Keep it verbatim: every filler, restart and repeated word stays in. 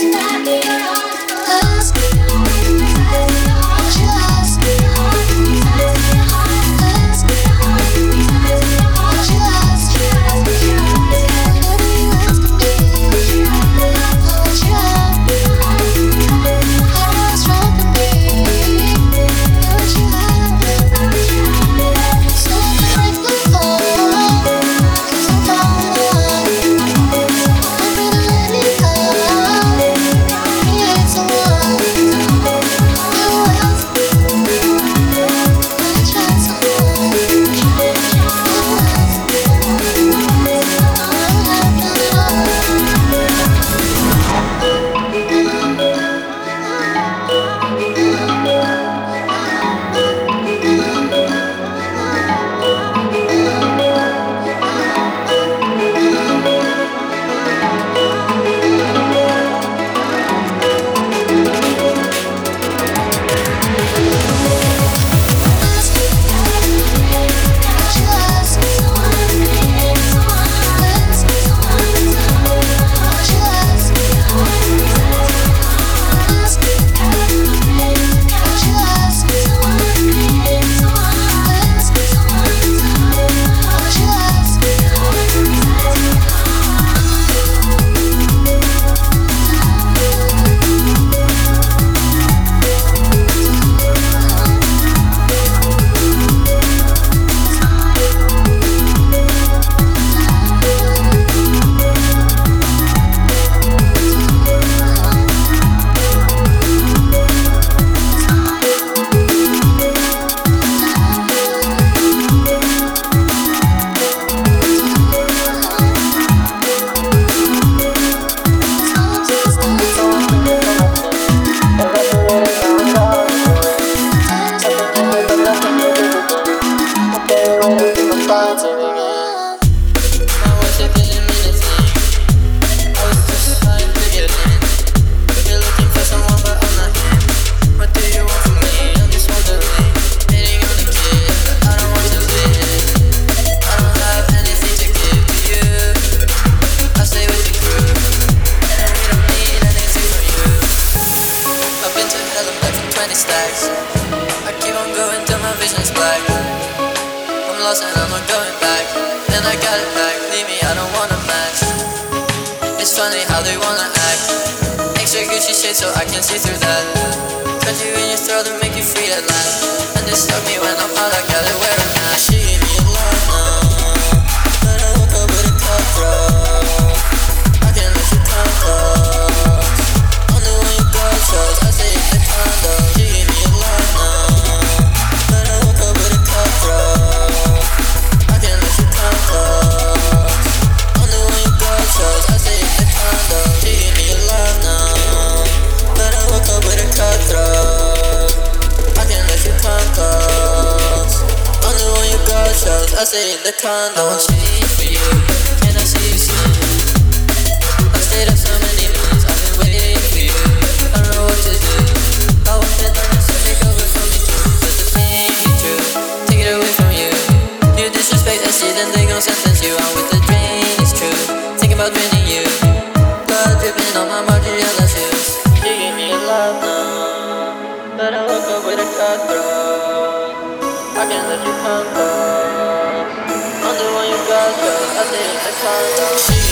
lost and I'm not going back. Then I got it back, leave me, I don't wanna match. It's funny how they wanna act. Extra Gucci shade so I can see through that. Cut you in your throat and make you free at last. And this stuck me when I'm out, I gotta wear a mask. She gave me a lot now, but I woke up with a cutthroat. I can't let you come close. I'm the one you go chose, I stay in the condo. She gave me a lot now, but I woke up with a cutthroat. I can't let you come close. I'm the one you go chose, I stay in the condo. She gave me a lot now, but I woke up with a cutthroat. I can't let you come close. I'm the one you go chose, I stay in the condo. I won't change for you, can I see you soon? I stayed up so many months, I've been waiting for you. I don't know what to do. I want that done, so take over from me too. But the thing is true, take it away from you. You disrespect that shit, then they gon' sentence you. I'm with the drain, it's true. Thinking about draining you. Blood dripping on my Margiela shoes. She gave me a love now, but I woke up with a cutthroat. I can't let you come close. I'm the one you got, girl. I stay in the condo.